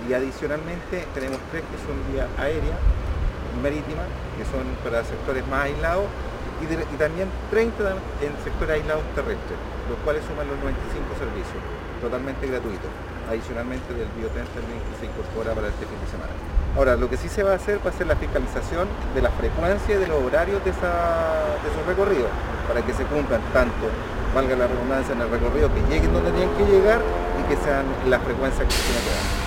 Y adicionalmente tenemos 3 que son vía aérea, marítima, que son para sectores más aislados, y también 30 en sectores aislados terrestres, los cuales suman los 95 servicios, totalmente gratuitos, adicionalmente del biotren también que se incorpora para este fin de semana. Ahora, lo que sí se va a hacer la fiscalización de la frecuencia y de los horarios de esos recorridos, para que se cumplan tanto, valga la redundancia, en el recorrido, que lleguen donde tienen que llegar y que sean las frecuencias que se tienen que dar.